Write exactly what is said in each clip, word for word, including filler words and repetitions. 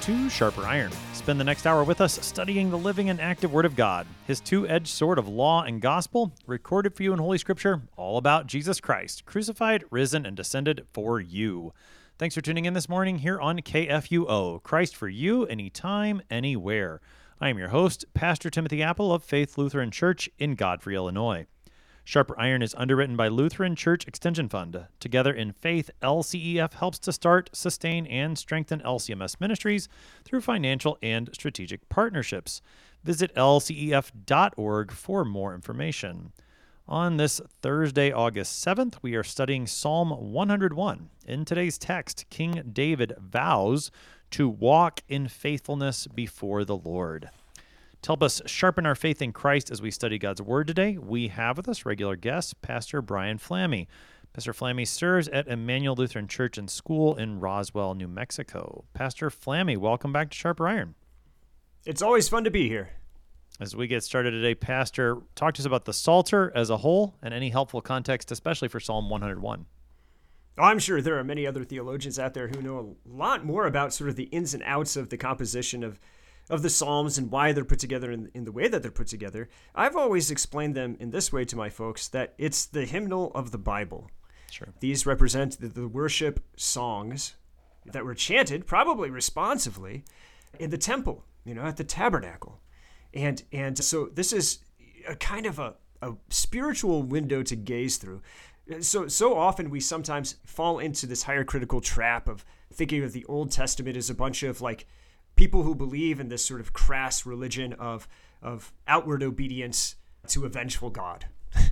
to Sharper Iron. Spend the next hour with us studying the living and active Word of God, His two-edged sword of law and gospel, recorded for you in Holy Scripture, all about Jesus Christ, crucified, risen, and descended for you. Thanks for tuning in this morning here on K F U O, Christ for you, anytime, anywhere. I am your host, Pastor Timothy Apple of Faith Lutheran Church in Godfrey, Illinois. Sharper Iron is underwritten by Lutheran Church Extension Fund. Together in Faith, L C E F helps to start, sustain, and strengthen L C M S ministries through financial and strategic partnerships. Visit L C E F dot org for more information. On this Thursday, August seventh, we are studying Psalm one hundred one. In today's text, King David vows to walk in faithfulness before the Lord. To help us sharpen our faith in Christ as we study God's Word today, we have with us regular guest, Pastor Brian Flamme. Pastor Flamme serves at Emmanuel Lutheran Church and School in Roswell, New Mexico. Pastor Flamme, welcome back to Sharper Iron. It's always fun to be here. As we get started today, Pastor, talk to us about the Psalter as a whole and any helpful context, especially for Psalm one hundred one. Oh, I'm sure there are many other theologians out there who know a lot more about sort of the ins and outs of the composition of of the Psalms and why they're put together in, in the way that they're put together. I've always explained them in this way to my folks, that it's the hymnal of the Bible. Sure. These represent the, the worship songs that were chanted, probably responsively, in the temple, you know, at the tabernacle. And and so this is a kind of a, a spiritual window to gaze through. So so often we sometimes fall into this hierarchical trap of thinking of the Old Testament as a bunch of like people who believe in this sort of crass religion of, of outward obedience to a vengeful God.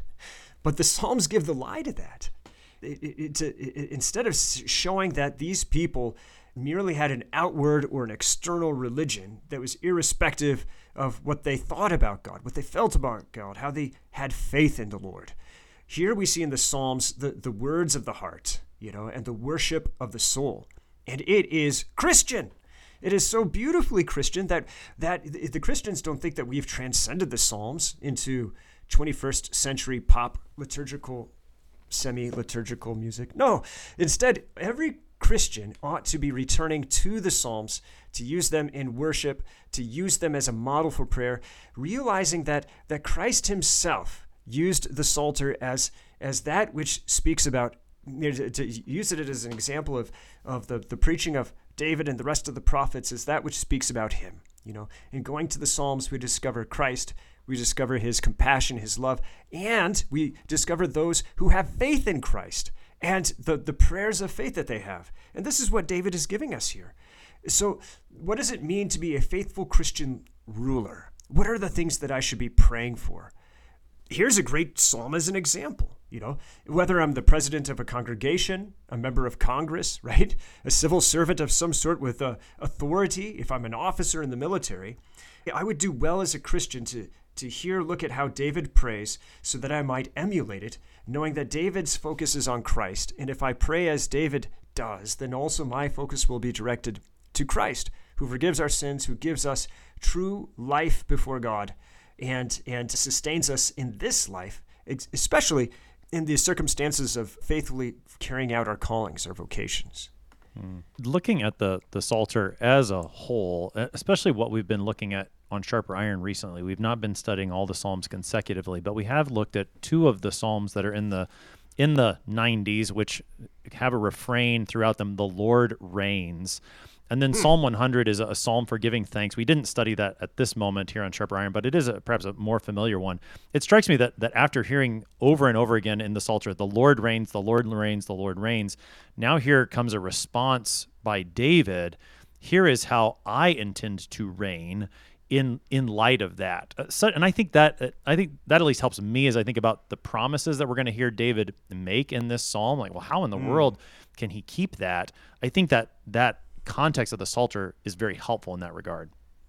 But the Psalms give the lie to that. It, it, it, it, instead of showing that these people merely had an outward or an external religion that was irrespective of what they thought about God, what they felt about God, how they had faith in the Lord. Here we see in the Psalms the, the words of the heart, you know, and the worship of the soul. And it is Christian. It is so beautifully Christian that that the Christians don't think that we've transcended the Psalms into twenty-first century pop liturgical, semi-liturgical music. No, instead, every Christian ought to be returning to the Psalms, to use them in worship, to use them as a model for prayer, realizing that that Christ himself used the Psalter as as that which speaks about, to, to use it as an example of, of the, the preaching of David and the rest of the prophets is that which speaks about him. You know, in going to the Psalms, we discover Christ, we discover his compassion, his love, and we discover those who have faith in Christ and the, the prayers of faith that they have. And this is what David is giving us here. So what does it mean to be a faithful Christian ruler? What are the things that I should be praying for? Here's a great psalm as an example. You know, whether I'm the president of a congregation, a member of Congress, right? A civil servant of some sort with uh, authority, if I'm an officer in the military, I would do well as a Christian to, to hear, look at how David prays so that I might emulate it, knowing that David's focus is on Christ. And if I pray as David does, then also my focus will be directed to Christ, who forgives our sins, who gives us true life before God, and, and sustains us in this life, especially in the circumstances of faithfully carrying out our callings, our vocations. Hmm. Looking at the, the Psalter as a whole, especially what we've been looking at on Sharper Iron recently, we've not been studying all the Psalms consecutively, but we have looked at two of the Psalms that are in the in the nineties, which have a refrain throughout them, "The Lord reigns." And then Psalm one hundred is a psalm for giving thanks. We didn't study that at this moment here on Sharper Iron, but it is a, perhaps a more familiar one. It strikes me that that after hearing over and over again in the Psalter, "The Lord reigns, the Lord reigns, the Lord reigns," now here comes a response by David. Here is how I intend to reign in in light of that. Uh, so, and I think that uh, I think that at least helps me as I think about the promises that we're going to hear David make in this psalm. Like, well, how in the mm. world can he keep that? I think that that context of the Psalter is very helpful in that regard.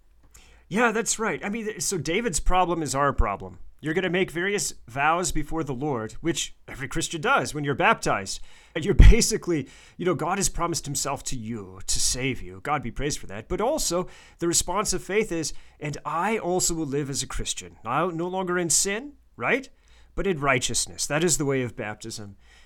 Yeah, that's right. I mean, so David's problem is our problem. You're going to make various vows before the Lord, which every Christian does when you're baptized. And you're basically, you know, God has promised himself to you to save you. God be praised for that. But also the response of faith is, and I also will live as a Christian. Now, no longer in sin, right? But in righteousness. That is the way of baptism.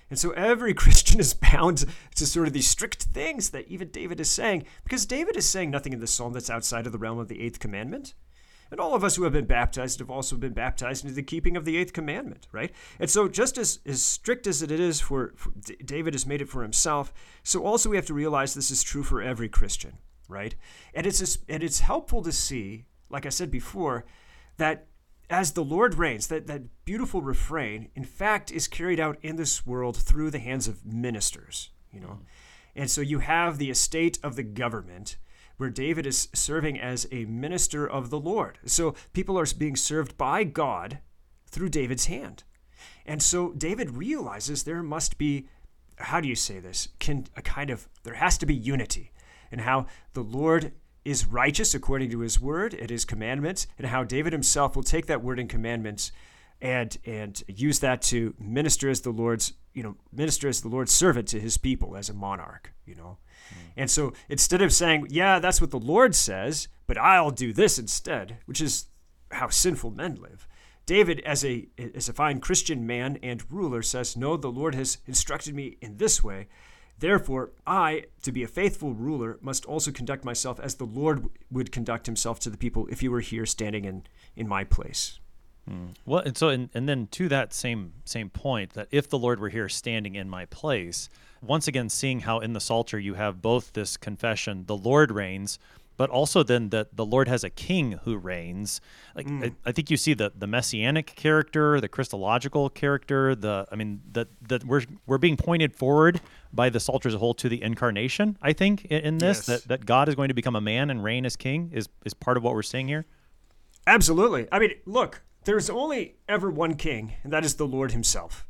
And so every Christian is bound to sort of these strict things that even David is saying, because David is saying nothing in this psalm that's outside of the realm of the eighth commandment. And all of us who have been baptized have also been baptized into the keeping of the eighth commandment, right? And so just as, as strict as it is for, for David has made it for himself, so also we have to realize this is true for every Christian, right? And it's and it's helpful to see, like I said before, that as the Lord reigns, that, that beautiful refrain, in fact, is carried out in this world through the hands of ministers, you know? Mm. And so you have the estate of the government, where David is serving as a minister of the Lord. So people are being served by God through David's hand. And so David realizes there must be, how do you say this? Can a kind of, there has to be unity in how the Lord is righteous according to his word and his commandments, and how David himself will take that word and commandments and and use that to minister as the Lord's, you know, minister as the Lord's servant to his people as a monarch, you know. And so instead of saying, yeah, that's what the Lord says, but I'll do this instead, which is how sinful men live, David, as a as a fine Christian man and ruler, says, no, the Lord has instructed me in this way. Therefore, I, to be a faithful ruler, must also conduct myself as the Lord would conduct himself to the people if he were here standing in, in my place. Hmm. Well, and so, and, and then to that same same point, that if the Lord were here standing in my place, once again, seeing how in the Psalter you have both this confession, the Lord reigns, but also then that the Lord has a king who reigns. Like mm. I, I think you see the the messianic character, the Christological character, the I mean that that we're we're being pointed forward by the Psalter as a whole to the incarnation. I think in, in this yes. that, that God is going to become a man and reign as king is is part of what we're seeing here. Absolutely. I mean, look, there's only ever one king, and that is the Lord himself.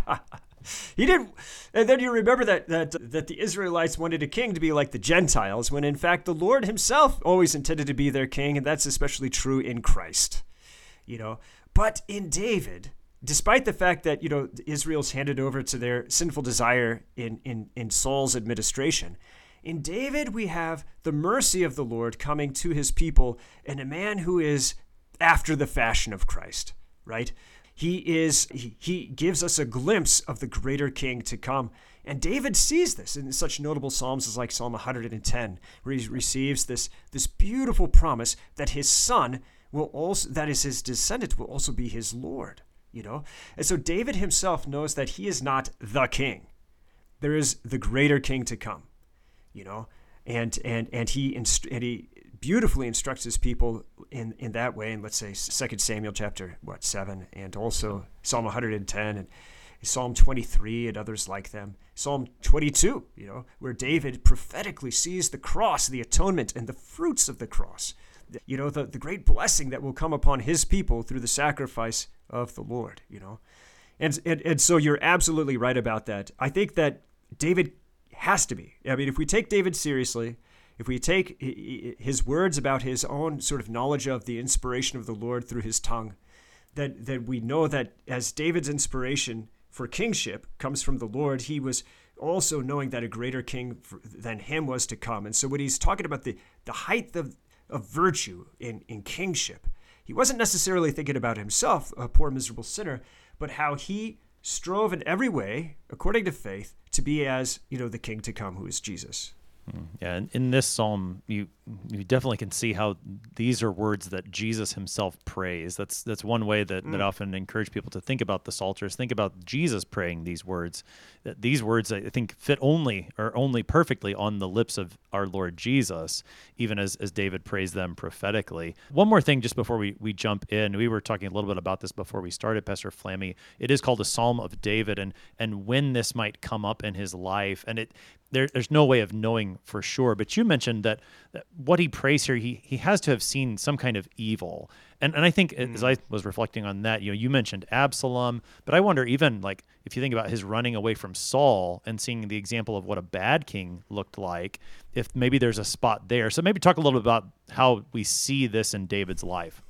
He didn't, and then you remember that, that that the Israelites wanted a king to be like the Gentiles, when in fact the Lord himself always intended to be their king, and that's especially true in Christ, you know. But in David, despite the fact that, you know, Israel's handed over to their sinful desire in, in, in Saul's administration, in David we have the mercy of the Lord coming to his people, and a man who is after the fashion of Christ, right? He is, he, he gives us a glimpse of the greater king to come. And David sees this in such notable psalms as like Psalm one hundred ten, where he receives this, this beautiful promise that his son will also, that is his descendant, will also be his Lord, you know? And so David himself knows that he is not the king. There is the greater king to come, you know? And, and, and he, inst- and he, beautifully instructs his people in, in that way. And let's say Second Samuel chapter, what, seven, and also Psalm one hundred ten and Psalm twenty-three and others like them. Psalm twenty-two, you know, where David prophetically sees the cross, the atonement, and the fruits of the cross. You know, the, the great blessing that will come upon his people through the sacrifice of the Lord, you know. And, and, and so you're absolutely right about that. I think that David has to be. I mean, if we take David seriously, if we take his words about his own sort of knowledge of the inspiration of the Lord through his tongue, that, that we know that as David's inspiration for kingship comes from the Lord, he was also knowing that a greater king than him was to come. And so when he's talking about the, the height of, of virtue in, in kingship, he wasn't necessarily thinking about himself, a poor miserable sinner, but how he strove in every way, according to faith, to be as, you know, the king to come, who is Jesus. Yeah, and in this psalm, you you definitely can see how these are words that Jesus himself prays. That's that's one way that, mm. that I often encourage people to think about the Psalters. Think about Jesus praying these words. That these words, I think, fit only or only perfectly on the lips of our Lord Jesus, even as, as David prays them prophetically. One more thing just before we, we jump in. We were talking a little bit about this before we started, Pastor Flammy. It is called a Psalm of David, and and when this might come up in his life. And it there, there's no way of knowing for sure. But you mentioned that, that what he prays here, he he has to have seen some kind of evil. And and I think mm. as I was reflecting on that, you know, you mentioned Absalom, but I wonder even like if you think about his running away from Saul and seeing the example of what a bad king looked like, if maybe there's a spot there. So maybe talk a little bit about how we see this in David's life.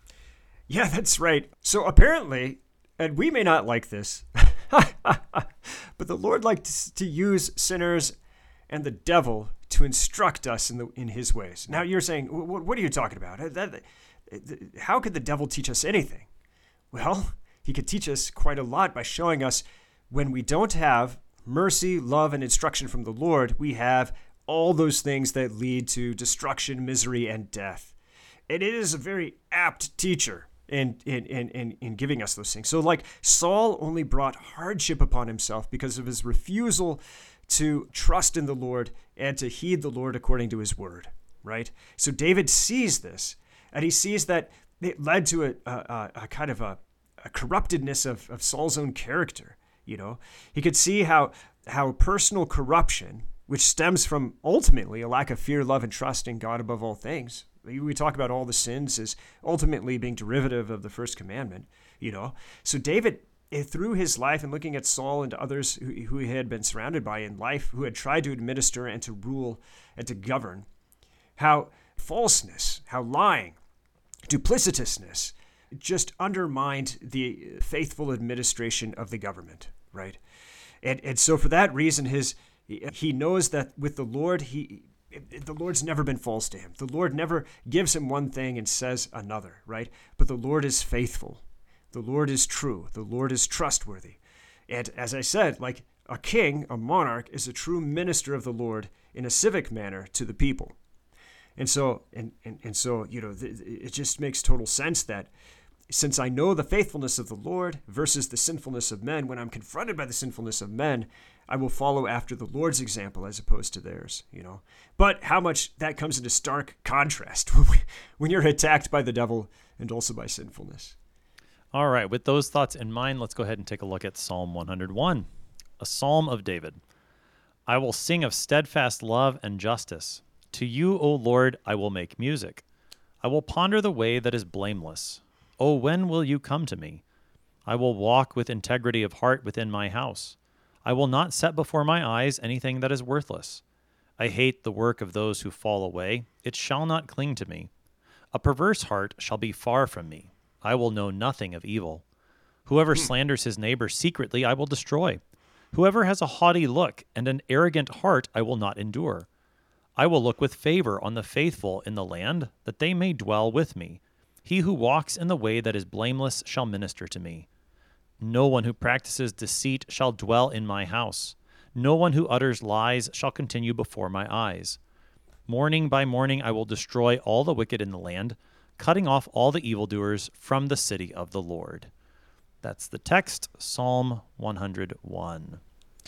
Yeah, that's right. So apparently, and we may not like this, but the Lord likes to use sinners and the devil to instruct us in the in his ways. Now you're saying, what, what are you talking about? That, how could the devil teach us anything? Well, he could teach us quite a lot by showing us when we don't have mercy, love, and instruction from the Lord, we have all those things that lead to destruction, misery, and death. And it is a very apt teacher in, in, in, in, in giving us those things. So like Saul only brought hardship upon himself because of his refusal to trust in the Lord and to heed the Lord according to his word, right? So David sees this, and he sees that it led to a, a, a kind of a, a corruptedness of, of Saul's own character. You know, he could see how how personal corruption, which stems from ultimately a lack of fear, love, and trust in God above all things. We talk about all the sins as ultimately being derivative of the first commandment, you know. So David, through his life and looking at Saul and others who, who he had been surrounded by in life, who had tried to administer and to rule and to govern, how falseness, how lying, duplicitousness just undermined the faithful administration of the government, right? And and so for that reason, his he knows that with the Lord, he the Lord's never been false to him. The Lord never gives him one thing and says another, right? But the Lord is faithful. The Lord is true. The Lord is trustworthy. And as I said, like a king, a monarch, is a true minister of the Lord in a civic manner to the people. And so, and, and, and so, you know, th- it just makes total sense that since I know the faithfulness of the Lord versus the sinfulness of men, when I'm confronted by the sinfulness of men, I will follow after the Lord's example as opposed to theirs, you know. But how much that comes into stark contrast when you're attacked by the devil and also by sinfulness. All right, with those thoughts in mind, let's go ahead and take a look at Psalm one hundred one, a psalm of David. I will sing of steadfast love and justice. To you, O Lord, I will make music. I will ponder the way that is blameless. Oh, when will you come to me? I will walk with integrity of heart within my house. I will not set before my eyes anything that is worthless. I hate the work of those who fall away. It shall not cling to me. A perverse heart shall be far from me. I will know nothing of evil. Whoever slanders his neighbor secretly, I will destroy. Whoever has a haughty look and an arrogant heart, I will not endure. I will look with favor on the faithful in the land, that they may dwell with me. He who walks in the way that is blameless shall minister to me. No one who practices deceit shall dwell in my house. No one who utters lies shall continue before my eyes. Morning by morning I will destroy all the wicked in the land, cutting off all the evildoers from the city of the Lord. That's the text, Psalm one hundred one.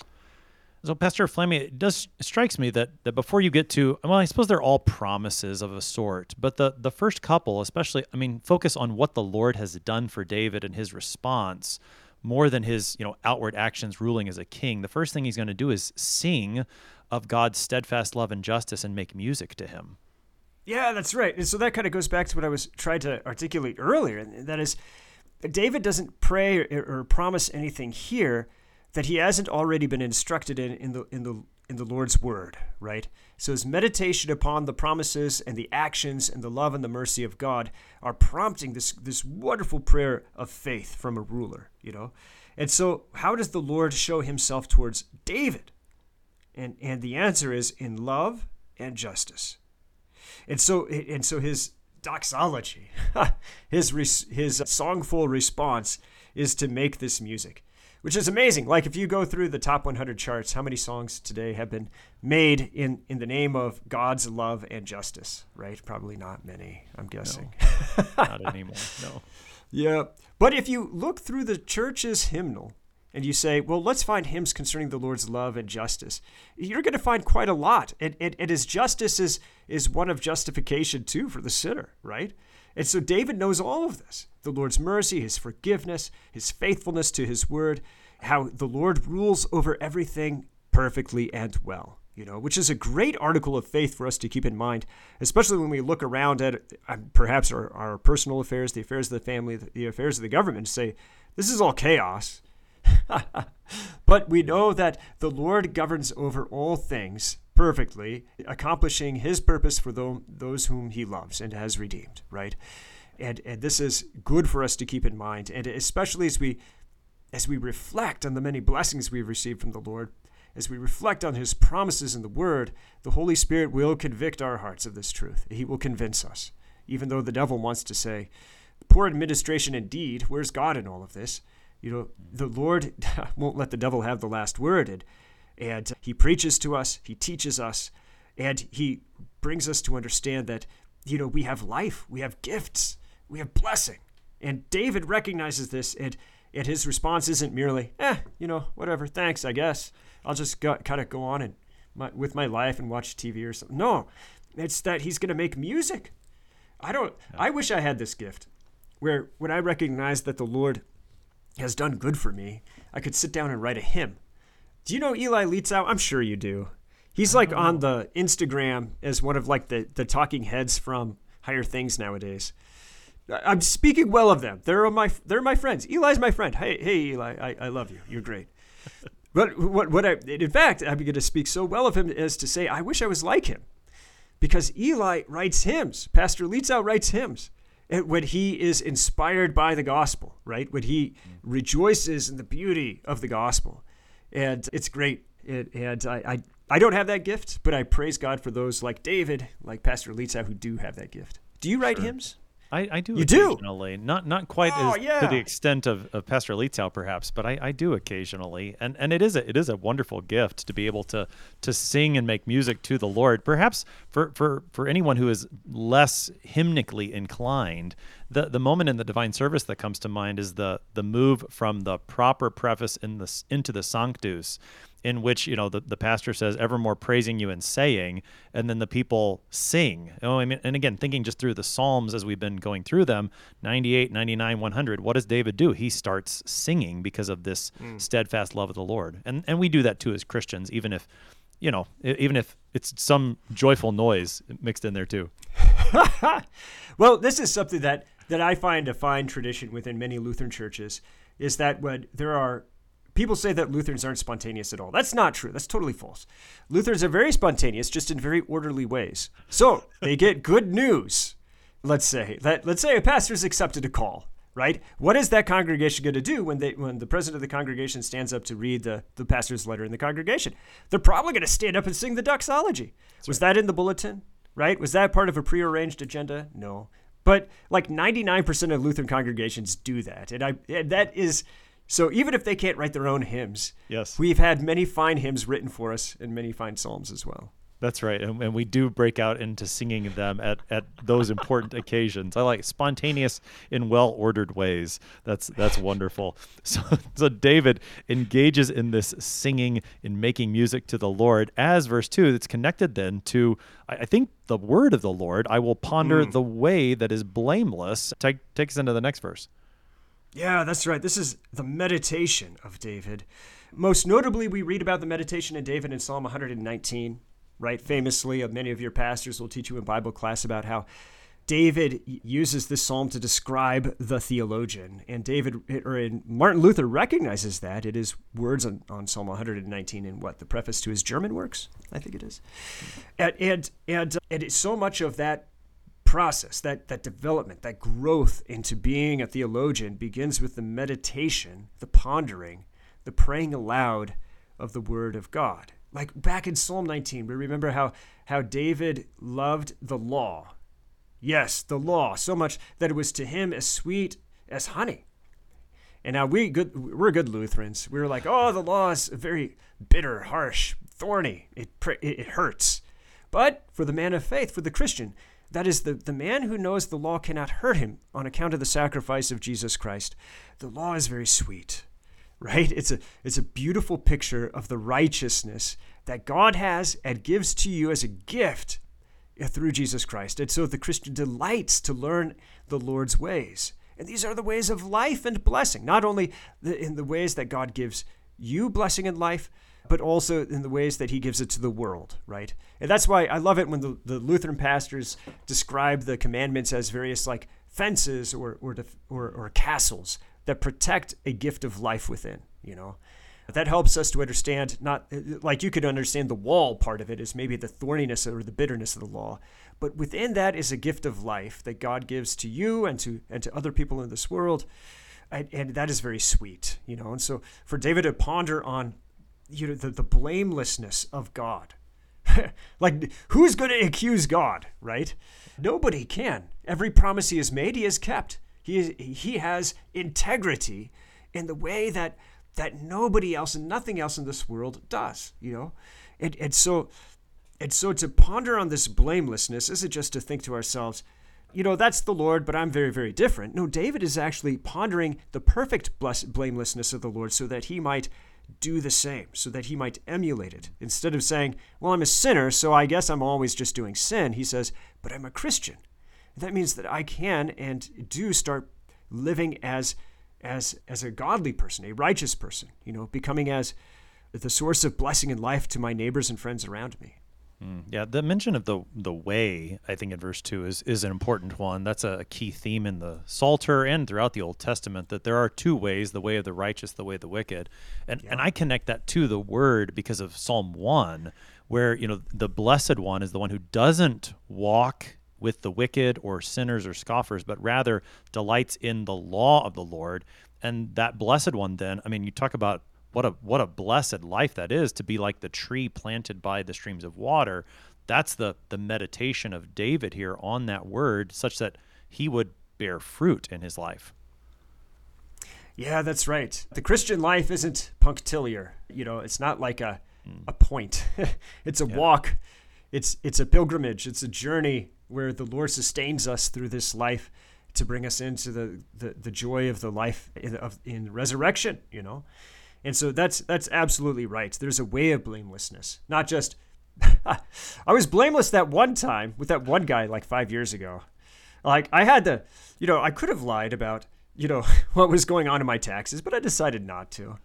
So, Pastor Fleming, it does it strikes me that, that before you get to, well, I suppose they're all promises of a sort, but the, the first couple, especially, I mean, focus on what the Lord has done for David and his response more than his, you know, outward actions ruling as a king. The first thing he's going to do is sing of God's steadfast love and justice and make music to him. Yeah, that's right. And so that kind of goes back to what I was trying to articulate earlier, and that is, David doesn't pray or, or promise anything here that he hasn't already been instructed in in the in the in the Lord's word, right? So his meditation upon the promises and the actions and the love and the mercy of God are prompting this this wonderful prayer of faith from a ruler, you know. And so how does the Lord show himself towards David? And and the answer is in love and justice. And so and so his doxology, his his songful response is to make this music, which is amazing. Like if you go through the top one hundred charts, how many songs today have been made in, in the name of God's love and justice, right? Probably not many, I'm guessing. No, not anymore, no. Yeah. But if you look through the church's hymnal and you say, well, let's find hymns concerning the Lord's love and justice, you're going to find quite a lot. And, and, and his justice is, is one of justification too for the sinner, right? And so David knows all of this. The Lord's mercy, his forgiveness, his faithfulness to his word, how the Lord rules over everything perfectly and well, you know, which is a great article of faith for us to keep in mind, especially when we look around at uh, perhaps our, our personal affairs, the affairs of the family, the affairs of the government, to say, this is all chaos. But we know that the Lord governs over all things perfectly, accomplishing his purpose for those whom he loves and has redeemed, right? And and this is good for us to keep in mind, and especially as we as we reflect on the many blessings we've received from the Lord, as we reflect on his promises in the word, the Holy Spirit will convict our hearts of this truth. He will convince us, even though the devil wants to say, poor administration indeed, where's God in all of this? You know, the Lord won't let the devil have the last word. And, and he preaches to us, he teaches us, and he brings us to understand that, you know, we have life, we have gifts, we have blessing. And David recognizes this, and, and his response isn't merely, eh, you know, whatever, thanks, I guess. I'll just go, kind of go on and my, with my life and watch T V or something. No, it's that he's going to make music. I don't, I wish I had this gift where when I recognize that the Lord has done good for me, I could sit down and write a hymn. Do you know Eli Litzau? I'm sure you do. He's like on the Instagram as one of like the, the talking heads from Higher Things nowadays. I'm speaking well of them. They're my they're my friends. Eli's my friend. Hey, hey, Eli, I, I love you. You're great. But what what I in fact I'm going to speak so well of him as to say I wish I was like him, because Eli writes hymns. Pastor Litzau writes hymns. And when he is inspired by the gospel, right? When he rejoices in the beauty of the gospel, and it's great. And, and I, I I don't have that gift, but I praise God for those like David, like Pastor Litzau, who do have that gift. Do you write Sure. hymns? I, I do You do? occasionally. Not not quite Oh, as yeah. to the extent of, of Pastor Litzau, perhaps, but I, I do occasionally. And and it is a it is a wonderful gift to be able to to sing and make music to the Lord. Perhaps for, for, for anyone who is less hymnically inclined, the, the moment in the divine service that comes to mind is the the move from the proper preface in the into the Sanctus, in which, you know, the, the pastor says, evermore praising you and saying, and then the people sing. Oh, I mean, and again, thinking just through the Psalms as we've been going through them, ninety-eight, ninety-nine, one hundred, what does David do? He starts singing because of this mm. steadfast love of the Lord. And and we do that too as Christians, even if, you know, even if it's some joyful noise mixed in there too. Well, this is something that, that I find a fine tradition within many Lutheran churches, is that when there are people say that Lutherans aren't spontaneous at all. That's not true. That's totally false. Lutherans are very spontaneous, just in very orderly ways. So they get good news. Let's say that let's say a pastor's accepted a call, right? What is that congregation going to do when they when the president of the congregation stands up to read the, the pastor's letter in the congregation? They're probably going to stand up and sing the doxology. That's Was right. that in the bulletin, right? Was that part of a prearranged agenda? No. But like ninety-nine percent of Lutheran congregations do that. And I and that is... So even if they can't write their own hymns, yes, we've had many fine hymns written for us and many fine psalms as well. That's right. And, and we do break out into singing them at, at those important occasions. I like spontaneous in well-ordered ways. That's that's wonderful. So, so David engages in this singing, in making music to the Lord, as verse two, that's connected then to, I, I think, the word of the Lord. I will ponder mm. the way that is blameless. Take, take us into the next verse. Yeah, that's right. This is the meditation of David. Most notably, we read about the meditation of David in Psalm one hundred nineteen, right? Famously, many of your pastors will teach you in Bible class about how David uses this psalm to describe the theologian. And David, or in Martin Luther recognizes that. It is words on, on Psalm one hundred nineteen in what? The preface to his German works, I think it is. And, and, and, and it's so much of that process, that that development, that growth into being a theologian begins with the meditation, the pondering, the praying aloud of the word of God. Like back in Psalm nineteen, we remember how how David loved the law. Yes, the law, so much that it was to him as sweet as honey. And now we good we're good Lutherans. We were like, oh, the law is very bitter, harsh, thorny. It it hurts. But for the man of faith, for the Christian, that is, the, the man who knows the law cannot hurt him on account of the sacrifice of Jesus Christ. The law is very sweet, right? It's a it's a beautiful picture of the righteousness that God has and gives to you as a gift through Jesus Christ. And so the Christian delights to learn the Lord's ways. And these are the ways of life and blessing, not only the, in the ways that God gives you blessing in life, but also in the ways that he gives it to the world, right? And that's why I love it when the, the Lutheran pastors describe the commandments as various like fences or or, def, or or castles that protect a gift of life within, you know? That helps us to understand, not like you could understand the wall part of it is maybe the thorniness or the bitterness of the law, but within that is a gift of life that God gives to you and to and to other people in this world, and, and that is very sweet, you know? And so for David to ponder on you know, the, the blamelessness of God. Like, who's going to accuse God, right? Nobody can. Every promise he has made, he has kept. He is, he has integrity in the way that that nobody else and nothing else in this world does, you know? And, and so and so to ponder on this blamelessness isn't just to think to ourselves, you know, that's the Lord, but I'm very, very different. No, David is actually pondering the perfect bless- blamelessness of the Lord so that he might do the same, so that he might emulate it. Instead of saying, well, I'm a sinner, so I guess I'm always just doing sin, he says, but I'm a Christian. That means that I can and do start living as as as a godly person, a righteous person, you know, becoming as the source of blessing and life to my neighbors and friends around me. Mm, yeah, the mention of the the way, I think in verse two is is an important one. That's a key theme in the Psalter and throughout the Old Testament, that there are two ways, the way of the righteous, the way of the wicked. And yeah. and I connect that to the word because of Psalm one, where, you know, the blessed one is the one who doesn't walk with the wicked or sinners or scoffers, but rather delights in the law of the Lord. And that blessed one then, I mean, you talk about what a what a blessed life that is, to be like the tree planted by the streams of water. That's the the meditation of David here on that word, such that he would bear fruit in his life. Yeah, that's right. The Christian life isn't punctiliar. You know, it's not like a, mm. a point. It's a yeah. walk. It's it's a pilgrimage. It's a journey where the Lord sustains us through this life to bring us into the, the, the joy of the life in, of, in resurrection, you know? And so that's that's absolutely right. There's a way of blamelessness, not just, I was blameless that one time with that one guy like five years ago. Like I had to, you know, I could have lied about, you know, what was going on in my taxes, but I decided not to.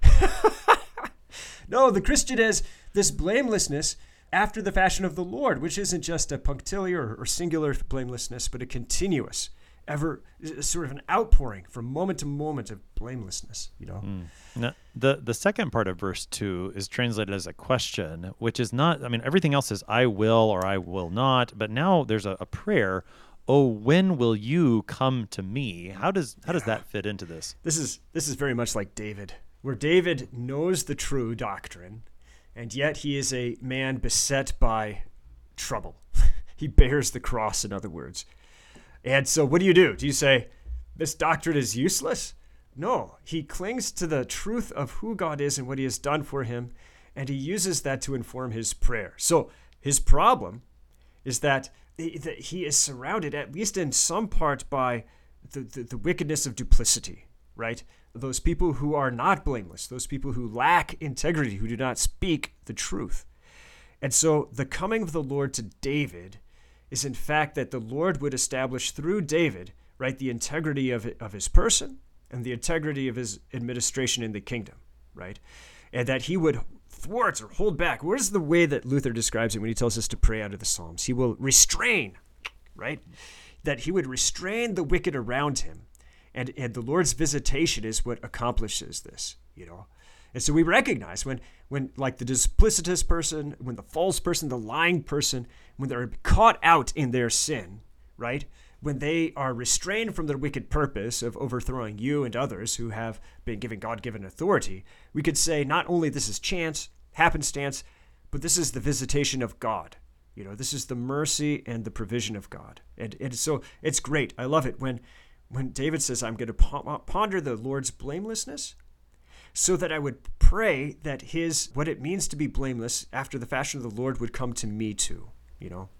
No, the Christian is this blamelessness after the fashion of the Lord, which isn't just a punctiliar or singular blamelessness, but a continuous, ever sort of an outpouring from moment to moment of blamelessness, you know? Mm. Now, the, the second part of verse two is translated as a question, which is not, I mean, everything else is I will or I will not, but now there's a, a prayer, oh, when will you come to me? How does how does that fit into this? This is this is very much like David, where David knows the true doctrine, and yet he is a man beset by trouble. He bears the cross, in other words. And so what do you do? Do you say, this doctrine is useless? No, he clings to the truth of who God is and what he has done for him, and he uses that to inform his prayer. So his problem is that he is surrounded, at least in some part, by the, the, the wickedness of duplicity, right? Those people who are not blameless, those people who lack integrity, who do not speak the truth. And so the coming of the Lord to David is in fact that the Lord would establish through David, right, the integrity of of his person and the integrity of his administration in the kingdom, right? And that he would thwart or hold back. What is the way that Luther describes it when he tells us to pray out of the Psalms? He will restrain, right? That he would restrain the wicked around him. And, and the Lord's visitation is what accomplishes this, you know? And so we recognize when, when like the duplicitous person, when the false person, the lying person, when they're caught out in their sin, right? When they are restrained from their wicked purpose of overthrowing you and others who have been given God-given authority, we could say not only this is chance, happenstance, but this is the visitation of God. You know, this is the mercy and the provision of God. And, and so it's great. I love it when when David says, I'm going to ponder the Lord's blamelessness, so that I would pray that his, what it means to be blameless after the fashion of the Lord would come to me too, you know?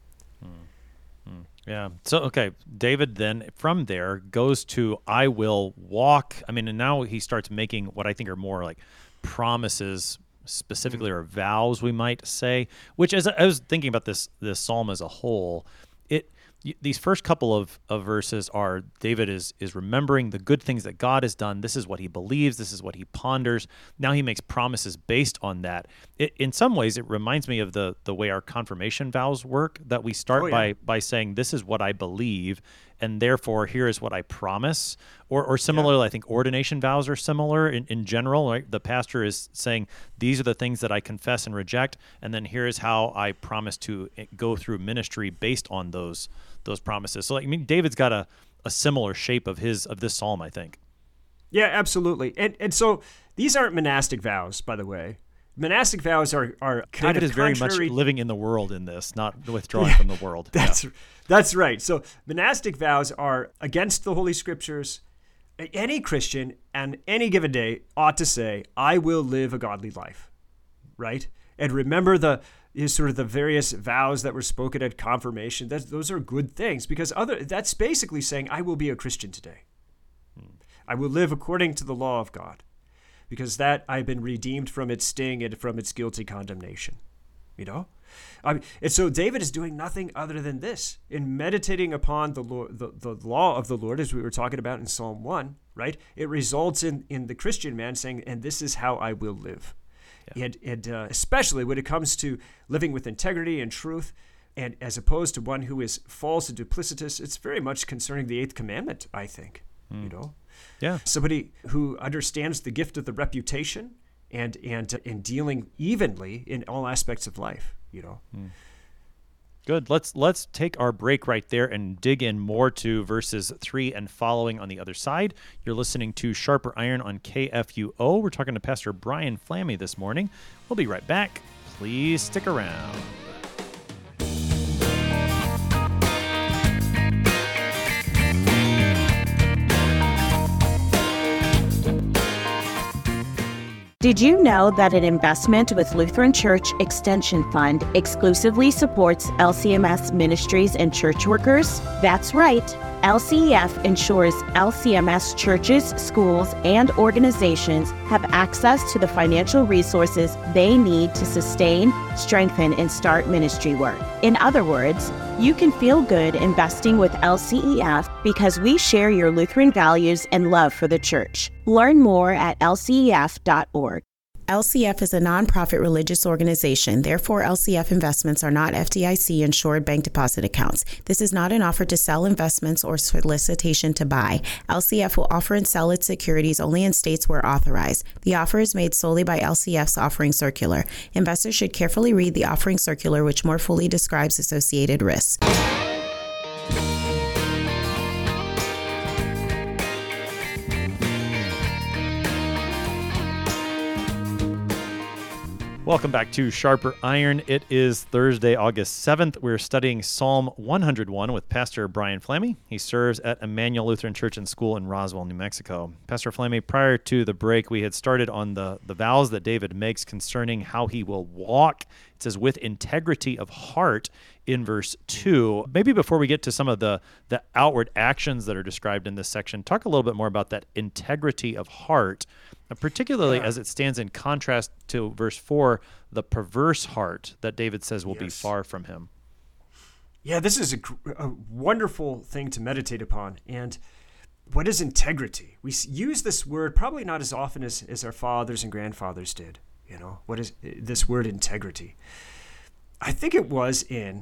Hmm. Hmm. Yeah. So, okay, David then from there goes to, I will walk. I mean, and now he starts making what I think are more like promises specifically, mm-hmm. or vows, we might say, which as I was thinking about this, this psalm as a whole, it, these first couple of, of verses are David is is remembering the good things that God has done. This is what he believes. This is what he ponders. Now he makes promises based on that. It, in some ways, it reminds me of the the way our confirmation vows work, that we start oh, yeah. by by saying, this is what I believe, and therefore here is what I promise. Or or similarly, yeah. I think ordination vows are similar in, in general, right? The pastor is saying, these are the things that I confess and reject, and then here is how I promise to go through ministry based on those those promises. So, like, I mean, David's got a, a similar shape of his of this psalm, I think. Yeah, absolutely. And and so these aren't monastic vows, by the way. Monastic vows are are kind David of is very contrary. much living in the world in this, not withdrawing yeah, from the world. That's yeah. that's right. So monastic vows are against the Holy Scriptures, any Christian on any given day ought to say, I will live a godly life, right? And remember the is sort of the various vows that were spoken at confirmation. That, those are good things because other that's basically saying, I will be a Christian today. Hmm. I will live according to the law of God because that I've been redeemed from its sting and from its guilty condemnation, you know? I mean, and so David is doing nothing other than this in meditating upon the, Lord, the the law of the Lord, as we were talking about in Psalm one, right? It results in, in the Christian man saying, and this is how I will live. Yeah. And, and uh, especially when it comes to living with integrity and truth, and as opposed to one who is false and duplicitous, it's very much concerning the eighth commandment, I think, mm. you know? Yeah. Somebody who understands the gift of the reputation and, and uh, in dealing evenly in all aspects of life. You know, mm. Good. Let's let's take our break right there and dig in more to verses three and following on the other side. You're listening to Sharper Iron on K F U O. We're talking to Pastor Brian Flamme this morning. We'll be right back. Please stick around. Did you know that an investment with Lutheran Church Extension Fund exclusively supports L C M S ministries and church workers? That's right. L C E F ensures L C M S churches, schools, and organizations have access to the financial resources they need to sustain, strengthen, and start ministry work. In other words, you can feel good investing with L C E F because we share your Lutheran values and love for the church. Learn more at L C E F dot org. L C F is a nonprofit religious organization. Therefore, L C F investments are not F D I C-insured bank deposit accounts. This is not an offer to sell investments or solicitation to buy. L C F will offer and sell its securities only in states where authorized. The offer is made solely by L C F's offering circular. Investors should carefully read the offering circular, which more fully describes associated risks. Welcome back to Sharper Iron. It is Thursday, August seventh. We're studying Psalm one hundred one with Pastor Brian Flamme. He serves at Emmanuel Lutheran Church and School in Roswell, New Mexico. Pastor Flamme, prior to the break, we had started on the, the vows that David makes concerning how he will walk. It says, with integrity of heart in verse two. Maybe before we get to some of the, the outward actions that are described in this section, talk a little bit more about that integrity of heart, particularly yeah. as it stands in contrast to verse four, the perverse heart that David says will yes. be far from him. Yeah, this is a, a wonderful thing to meditate upon. And what is integrity? We use this word probably not as often as, as our fathers and grandfathers did. You know, what is this word integrity? I think it was in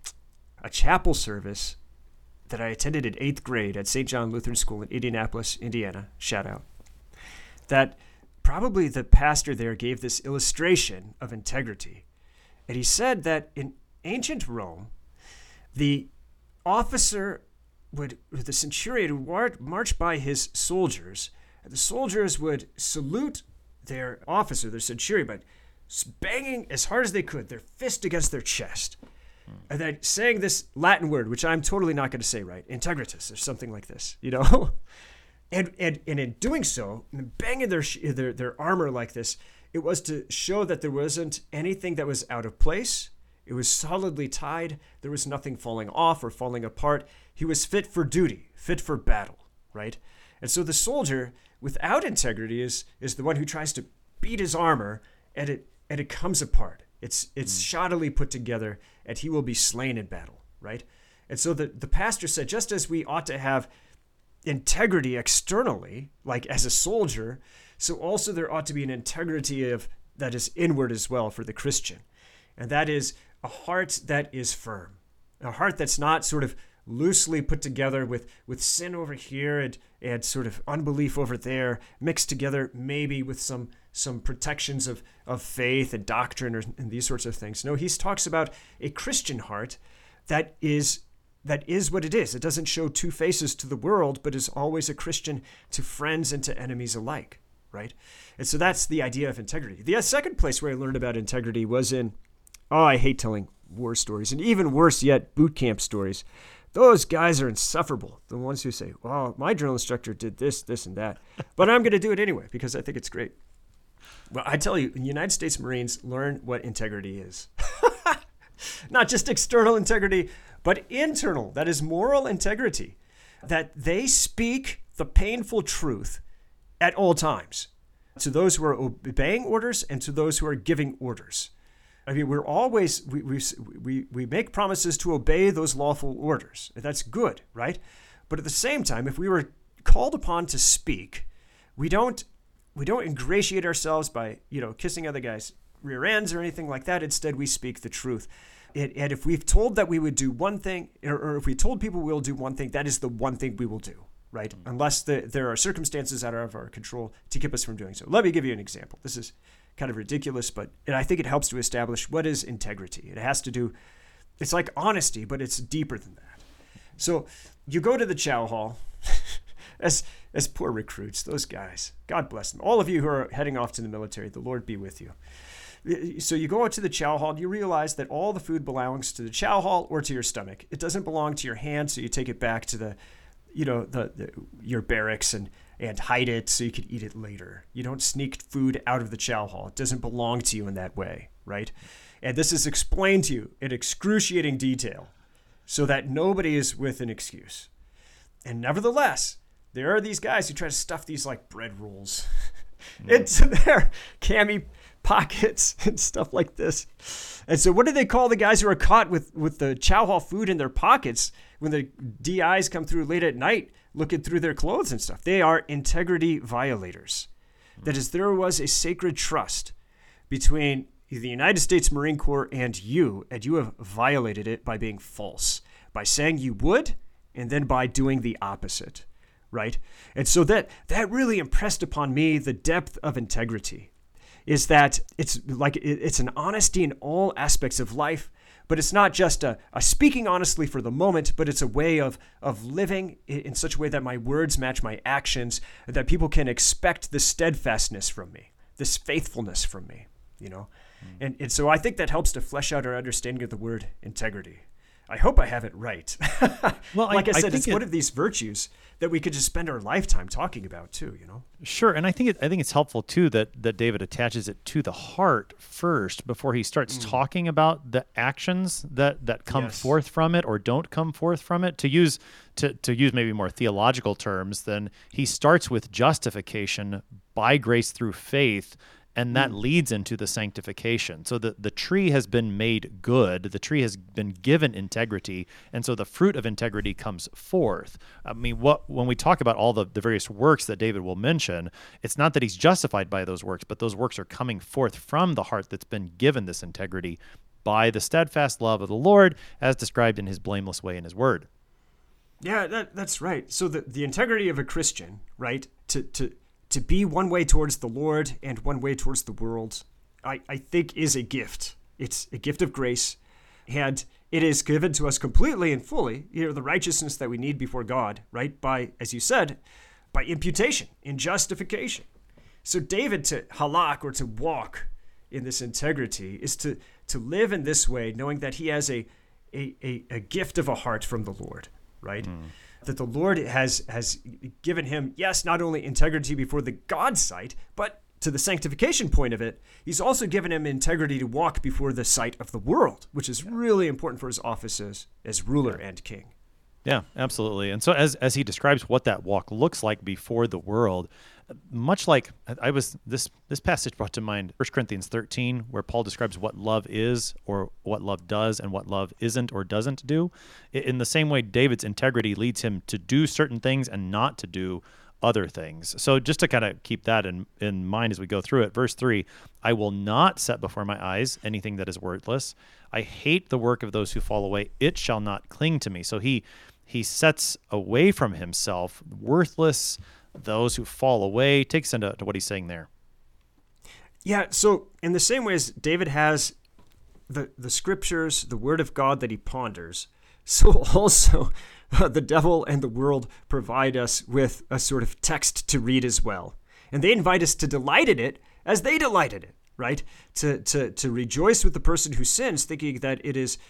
a chapel service that I attended in eighth grade at Saint John Lutheran School in Indianapolis, Indiana. Shout out. That probably the pastor there gave this illustration of integrity. And he said that in ancient Rome, the officer would, the centurion would march by his soldiers, and the soldiers would salute their officer, their centurion, by banging as hard as they could, their fist against their chest. Hmm. And then saying this Latin word, which I'm totally not going to say right, integritas, or something like this, you know? And, and and in doing so, banging their, their their armor like this, it was to show that there wasn't anything that was out of place. It was solidly tied. There was nothing falling off or falling apart. He was fit for duty, fit for battle, right? And so the soldier, without integrity, is is the one who tries to beat his armor, and it and it comes apart. It's it's mm. shoddily put together, and he will be slain in battle, right? And so the, the pastor said, just as we ought to have integrity externally, like as a soldier, so also there ought to be an integrity of that is inward as well for the Christian. And that is a heart that is firm, a heart that's not sort of loosely put together with, with sin over here and, and sort of unbelief over there, mixed together maybe with some some protections of, of faith and doctrine or, and these sorts of things. No, he talks about a Christian heart that is That is what it is. It doesn't show two faces to the world, but is always a Christian to friends and to enemies alike, right? And so that's the idea of integrity. The second place where I learned about integrity was in, oh, I hate telling war stories, and even worse yet, boot camp stories. Those guys are insufferable. The ones who say, well, my drill instructor did this, this, and that, but I'm going to do it anyway because I think it's great. Well, I tell you, United States Marines learn what integrity is. Not just external integrity, but internal. That is moral integrity. That they speak the painful truth at all times to those who are obeying orders and to those who are giving orders. I mean, we're always, we, we, we, we make promises to obey those lawful orders. That's good, right? But at the same time, if we were called upon to speak, we don't, we don't ingratiate ourselves by, you know, kissing other guys' rear ends or anything like that. Instead, we speak the truth. And, and if we've told that we would do one thing, or, or if we told people we'll do one thing, that is the one thing we will do, right? Mm-hmm. Unless the, there are circumstances out of our control to keep us from doing so. Let me give you an example. This is kind of ridiculous, but and I think it helps to establish what is integrity. It has to do, it's like honesty, but it's deeper than that. So you go to the chow hall, as as poor recruits, those guys, God bless them. All of you who are heading off to the military, the Lord be with you. So you go out to the chow hall and you realize that all the food belongs to the chow hall or to your stomach. It doesn't belong to your hand, so you take it back to the, you know, the, the your barracks and and hide it so you can eat it later. You don't sneak food out of the chow hall. It doesn't belong to you in that way, right? And this is explained to you in excruciating detail so that nobody is with an excuse. And nevertheless, there are these guys who try to stuff these like bread rolls mm. into their cami pockets and stuff like this. And so what do they call the guys who are caught with, with the chow hall food in their pockets when the D Is come through late at night looking through their clothes and stuff? They are integrity violators. Mm. That is, there was a sacred trust between the United States Marine Corps and you, and you have violated it by being false, by saying you would, and then by doing the opposite, right? And so that that really impressed upon me the depth of integrity. Is that it's like it's an honesty in all aspects of life, but it's not just a, a speaking honestly for the moment, but it's a way of of living in such a way that my words match my actions, that people can expect this steadfastness from me, this faithfulness from me, you know? Mm. And, and so I think that helps to flesh out our understanding of the word integrity. I hope I have it right. Well, like I, I said, I it's it, one of these virtues that we could just spend our lifetime talking about too, you know? Sure. And I think it, I think it's helpful too that, that David attaches it to the heart first before he starts mm. talking about the actions that, that come yes. forth from it or don't come forth from it. To use to, to use maybe more theological terms, then he starts with justification by grace through faith. And that mm. leads into the sanctification. So the, the tree has been made good. The tree has been given integrity. And so the fruit of integrity comes forth. I mean, what when we talk about all the, the various works that David will mention, it's not that he's justified by those works, but those works are coming forth from the heart that's been given this integrity by the steadfast love of the Lord as described in his blameless way in his word. Yeah, that, that's right. So the, the integrity of a Christian, right, to to to be one way towards the Lord and one way towards the world, I, I think is a gift. It's a gift of grace, and it is given to us completely and fully, you know, the righteousness that we need before God, right? By, as you said, by imputation, in justification. So David to halak or to walk in this integrity is to, to live in this way, knowing that he has a, a, a, a gift of a heart from the Lord, right? Mm. That the Lord has has given him, yes, not only integrity before the God's sight, but to the sanctification point of it, he's also given him integrity to walk before the sight of the world, which is really important for his office as, as ruler and king. Yeah, absolutely. And so as as he describes what that walk looks like before the world, much like I was, this this passage brought to mind First Corinthians thirteen, where Paul describes what love is or what love does and what love isn't or doesn't do. In the same way, David's integrity leads him to do certain things and not to do other things. So just to kind of keep that in, in mind as we go through it, verse three, I will not set before my eyes anything that is worthless. I hate the work of those who fall away. It shall not cling to me. So he he sets away from himself worthless, those who fall away. Takes into to what he's saying there. Yeah, so in the same way as David has the, the scriptures, the word of God that he ponders, so also uh, the devil and the world provide us with a sort of text to read as well. And they invite us to delight in it as they delight in it, right? To, to, to rejoice with the person who sins, thinking that it is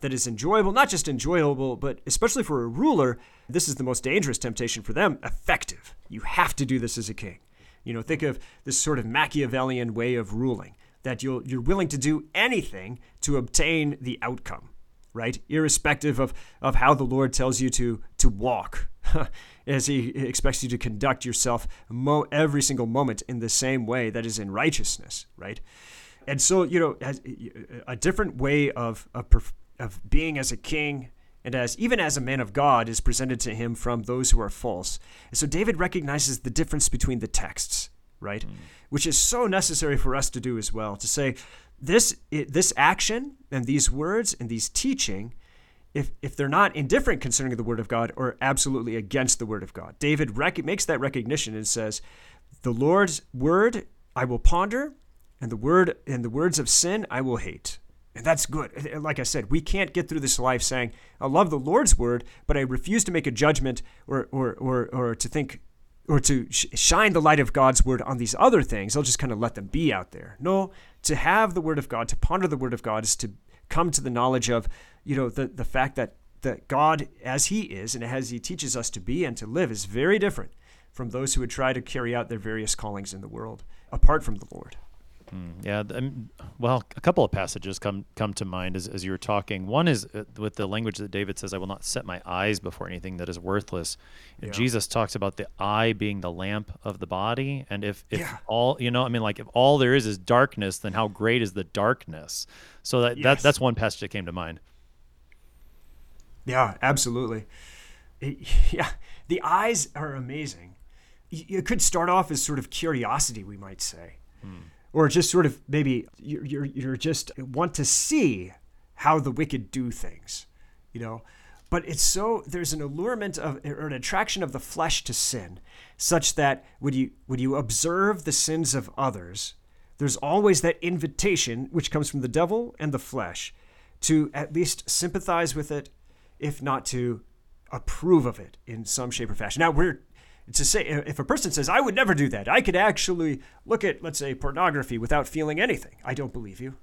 that is enjoyable, not just enjoyable, but especially for a ruler, this is the most dangerous temptation for them, effective. You have to do this as a king. You know, think of this sort of Machiavellian way of ruling, that you'll, you're willing to do anything to obtain the outcome, right? Irrespective of, of how the Lord tells you to, to walk, as he expects you to conduct yourself mo- every single moment in the same way that is in righteousness, right? And so, you know, a different way of, of, of being as a king and as even as a man of God is presented to him from those who are false. And so David recognizes the difference between the texts, right? Mm. Which is so necessary for us to do as well, to say this this action and these words and these teaching, if if they're not indifferent concerning the word of God or absolutely against the word of God. David rec- makes that recognition and says, the Lord's word I will ponder, and the word and the words of sin I will hate. And that's good. Like I said, we can't get through this life saying, I love the Lord's word, but I refuse to make a judgment or or or, or to think or to sh- shine the light of God's word on these other things. I'll just kind of let them be out there. No, to have the word of God, to ponder the word of God is to come to the knowledge of, you know, the, the fact that, that God, as he is and as he teaches us to be and to live, is very different from those who would try to carry out their various callings in the world apart from the Lord. Mm, yeah, um, well, a couple of passages come come to mind as, as you were talking. One is uh, with the language that David says, I will not set my eyes before anything that is worthless. And Yeah. Jesus talks about the eye being the lamp of the body. And if, if Yeah. all, you know, I mean, like if all there is is darkness, then how great is the darkness? So that, that Yes. that's one passage that came to mind. Yeah, absolutely. It- yeah, the eyes are amazing. Y- It could start off as sort of curiosity, we might say. Or just sort of maybe you're, you're you're just want to see how the wicked do things, you know. But it's so there's an allurement of or an attraction of the flesh to sin, such that when you when you observe the sins of others, there's always that invitation which comes from the devil and the flesh to at least sympathize with it, if not to approve of it in some shape or fashion. Now we're to say, if a person says, I would never do that, I could actually look at, let's say, pornography without feeling anything. I don't believe you.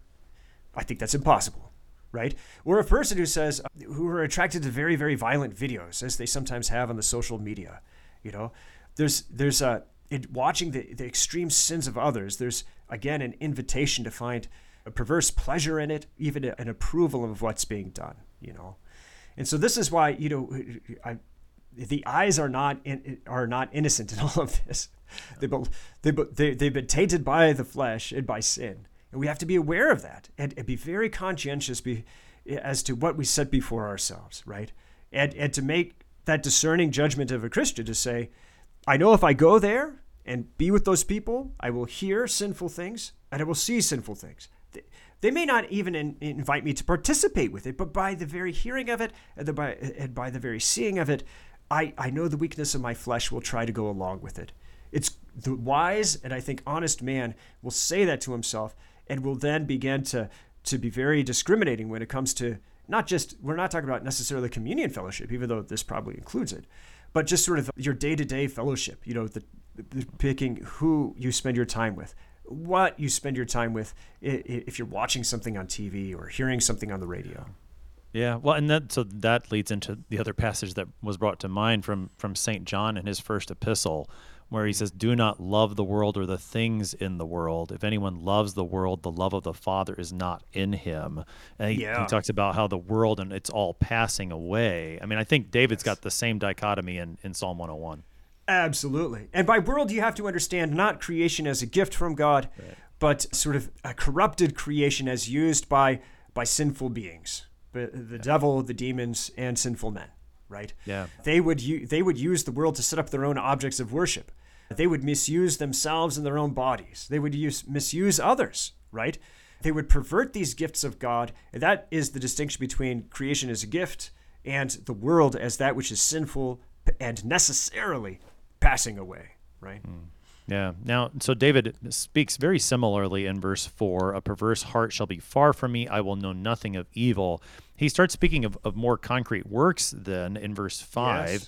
I think that's impossible, right? Or a person who says, who are attracted to very, very violent videos, as they sometimes have on the social media, you know, there's, there's a, in watching the, the extreme sins of others, there's, again, an invitation to find a perverse pleasure in it, even an approval of what's being done, you know. And so this is why, you know, I, the eyes are not in, are not innocent in all of this. They, they, they, they've been tainted by the flesh and by sin. And we have to be aware of that and, and be very conscientious be, as to what we set before ourselves, right? And, and to make that discerning judgment of a Christian to say, I know if I go there and be with those people, I will hear sinful things and I will see sinful things. They, they may not even in, invite me to participate with it, but by the very hearing of it and, the, by, and by the very seeing of it, I, I know the weakness of my flesh will try to go along with it. It's the wise and I think honest man will say that to himself and will then begin to, to be very discriminating when it comes to not just, we're not talking about necessarily communion fellowship, even though this probably includes it, but just sort of your day-to-day fellowship, you know, the, the picking who you spend your time with, what you spend your time with if you're watching something on T V or hearing something on the radio. Yeah, well, and that so that leads into the other passage that was brought to mind from from Saint John in his first epistle, where he says, "Do not love the world or the things in the world. If anyone loves the world, the love of the Father is not in him." And he, Yeah. he talks about how the world and it's all passing away. I mean, I think David's Yes. got the same dichotomy in, in Psalm one oh one. Absolutely. And by world, you have to understand not creation as a gift from God, Right. but sort of a corrupted creation as used by by sinful beings. But the devil, the demons, and sinful men, right? Yeah. They would u- they would use the world to set up their own objects of worship. They would misuse themselves and their own bodies. They would use misuse others, right? They would pervert these gifts of God. And that is the distinction between creation as a gift and the world as that which is sinful and necessarily passing away, right? Yeah. Now, so David speaks very similarly in verse four, a perverse heart shall be far from me. I will know nothing of evil. He starts speaking of, of more concrete works then in verse five. Yes.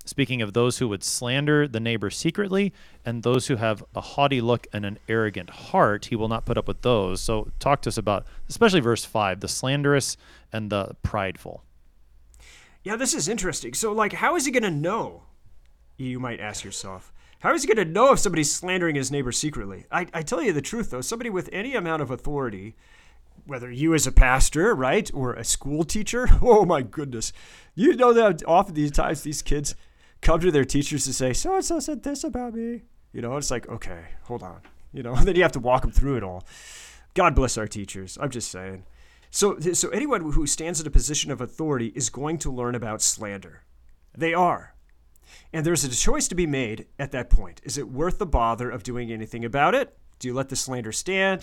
speaking of those who would slander the neighbor secretly, and those who have a haughty look and an arrogant heart, he will not put up with those. So talk to us about, especially verse five, the slanderous and the prideful. Yeah, this is interesting. So, like, how is he going to know? You might ask yourself. How is he going to know if somebody's slandering his neighbor secretly? I, I tell you the truth, though. Somebody with any amount of authority, whether you as a pastor, right, or a school teacher, oh my goodness. You know that often these times these kids come to their teachers to say, so-and-so said this about me. You know, it's like, okay, hold on. You know, then you have to walk them through it all. God bless our teachers. I'm just saying. So, so anyone who stands in a position of authority is going to learn about slander. They are. And there's a choice to be made at that point. Is it worth the bother of doing anything about it? Do you let the slander stand?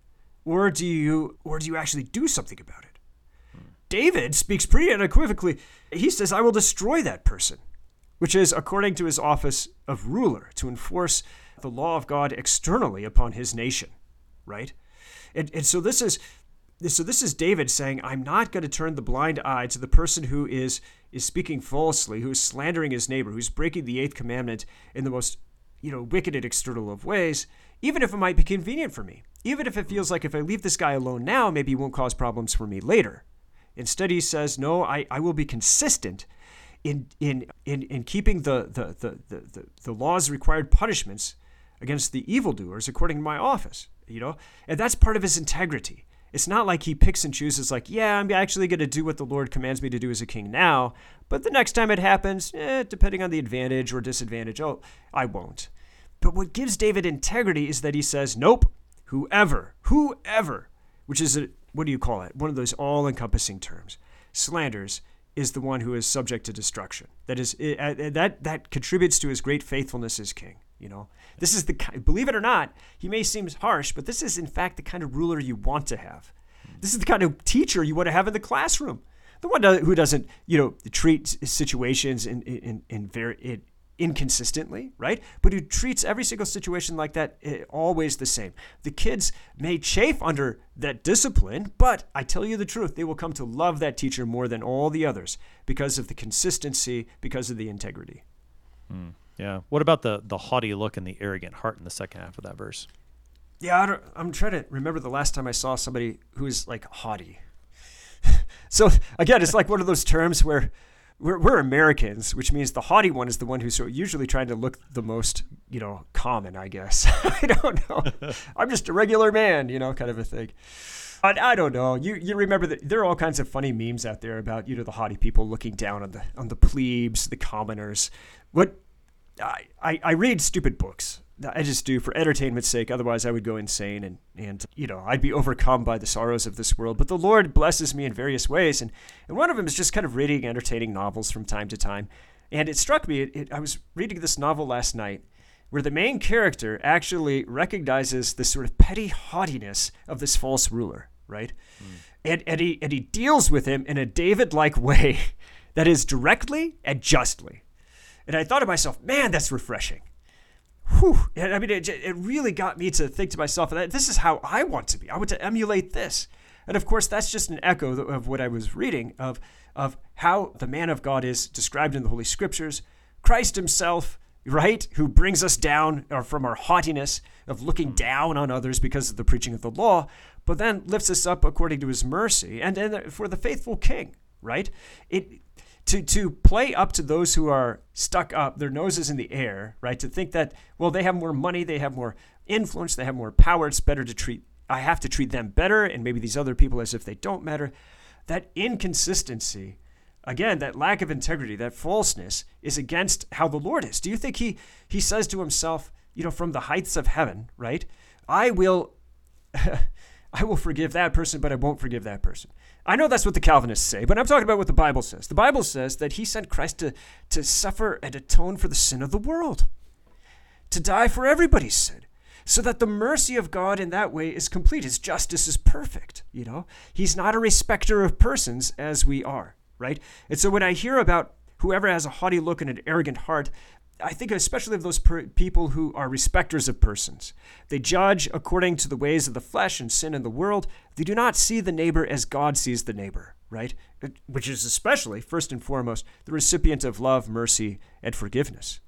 Or do you or do you actually do something about it? Hmm. David speaks pretty unequivocally. He says, I will destroy that person, which is according to his office of ruler, to enforce the law of God externally upon his nation, right? And, and so this is so this is David saying, I'm not going to turn the blind eye to the person who is is speaking falsely, who is slandering his neighbor, who's breaking the eighth commandment in the most, you know, wicked and external of ways, even if it might be convenient for me. Even if it feels like if I leave this guy alone now, maybe he won't cause problems for me later. Instead, he says, no, I, I will be consistent in in in, in keeping the the, the, the, the the law's required punishments against the evildoers according to my office, you know? And that's part of his integrity. It's not like he picks and chooses like, yeah, I'm actually going to do what the Lord commands me to do as a king now, but the next time it happens, eh, depending on the advantage or disadvantage, oh, I won't. But what gives David integrity is that he says, nope, whoever, whoever, which is, a, what do you call it? One of those all-encompassing terms. Slanders is the one who is subject to destruction. That is, it, that that contributes to his great faithfulness as king. You know, this is the, believe it or not, he may seem harsh, but this is in fact the kind of ruler you want to have. This is the kind of teacher you want to have in the classroom. The one who doesn't, you know, treat situations in, in, in very in, inconsistently, right? But who treats every single situation like that uh, always the same. The kids may chafe under that discipline, but I tell you the truth, they will come to love that teacher more than all the others because of the consistency, because of the integrity. Mm. Yeah. What about the the haughty look and the arrogant heart in the second half of that verse? Yeah, I don't, I'm trying to remember the last time I saw somebody who is like haughty. So again, it's like one of those terms where we're, we're Americans, which means the haughty one is the one who's usually trying to look the most, you know, common, I guess. I don't know. I'm just a regular man, you know, kind of a thing. I, I don't know. You you remember that there are all kinds of funny memes out there about, you know, the haughty people looking down on the on the plebes, the commoners. What I, I, I read stupid books. I just do for entertainment's sake. Otherwise, I would go insane and, and, you know, I'd be overcome by the sorrows of this world. But the Lord blesses me in various ways. And, and one of them is just kind of reading entertaining novels from time to time. And it struck me, it, it, I was reading this novel last night where the main character actually recognizes the sort of petty haughtiness of this false ruler, right? Mm. And, and, he, and he deals with him in a David-like way that is directly and justly. And I thought to myself, man, that's refreshing. Whew. I mean, it, it really got me to think to myself, this is how I want to be. I want to emulate this. And of course, that's just an echo of what I was reading of, of how the man of God is described in the Holy Scriptures. Christ himself, right, who brings us down or from our haughtiness of looking down on others because of the preaching of the law, but then lifts us up according to his mercy. And, and for the faithful king, right? It To to play up to those who are stuck up, their noses in the air, right? To think that, well, they have more money, they have more influence, they have more power, it's better to treat, I have to treat them better, and maybe these other people as if they don't matter. That inconsistency, again, that lack of integrity, that falseness is against how the Lord is. Do you think he he says to himself, you know, from the heights of heaven, right? I will, I will forgive that person, but I won't forgive that person. I know that's what the Calvinists say, but I'm talking about what the Bible says. The Bible says that he sent Christ to, to suffer and atone for the sin of the world, to die for everybody's sin, so that the mercy of God in that way is complete. His justice is perfect, you know. He's not a respecter of persons as we are, right? And so when I hear about whoever has a haughty look and an arrogant heart, I think especially of those per- people who are respecters of persons. They judge according to the ways of the flesh and sin in the world. They do not see the neighbor as God sees the neighbor, right? Which is especially, first and foremost, the recipient of love, mercy, and forgiveness.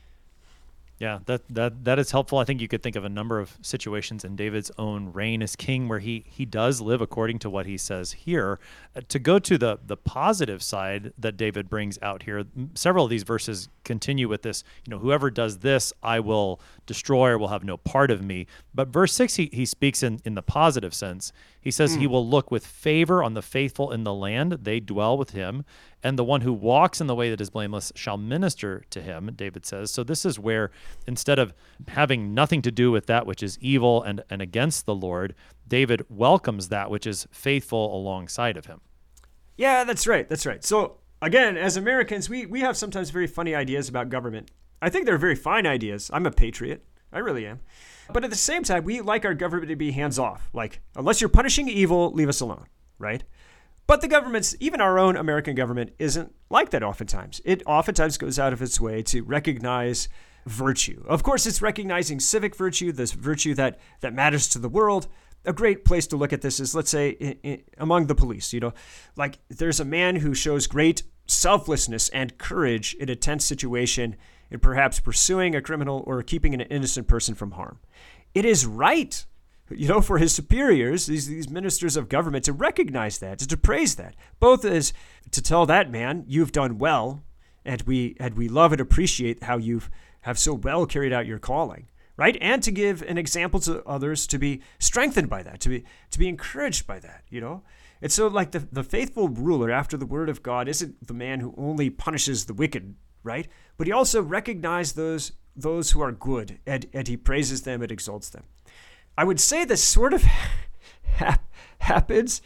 Yeah, that, that that is helpful. I think you could think of a number of situations in David's own reign as king where he he does live according to what he says here. Uh, to go to the the positive side that David brings out here, several of these verses continue with this, you know, whoever does this, I will destroy or will have no part of me. But verse six, he, he speaks in, in the positive sense. He says mm. he will look with favor on the faithful in the land. They dwell with him. And the one who walks in the way that is blameless shall minister to him, David says. So this is where instead of having nothing to do with that which is evil and, and against the Lord, David welcomes that which is faithful alongside of him. Yeah, that's right. That's right. So again, as Americans, we, we have sometimes very funny ideas about government. I think they're very fine ideas. I'm a patriot. I really am. But at the same time, we like our government to be hands-off. Like, unless you're punishing evil, leave us alone, right? But the government's, even our own American government, isn't like that oftentimes. It oftentimes goes out of its way to recognize virtue. Of course, it's recognizing civic virtue, this virtue that, that matters to the world. A great place to look at this is, let's say, in, in, among the police. You know, like there's a man who shows great selflessness and courage in a tense situation in perhaps pursuing a criminal or keeping an innocent person from harm. It is right, you know, for his superiors, these, these ministers of government, to recognize that, to, to praise that, both as to tell that man, you've done well, and we and we love and appreciate how you've have so well carried out your calling, right? And to give an example to others to be strengthened by that, to be to be encouraged by that, you know? And so like the, the faithful ruler after the word of God isn't the man who only punishes the wicked, right? But he also recognizes those those who are good, and, and he praises them and exalts them. I would say this sort of ha- happens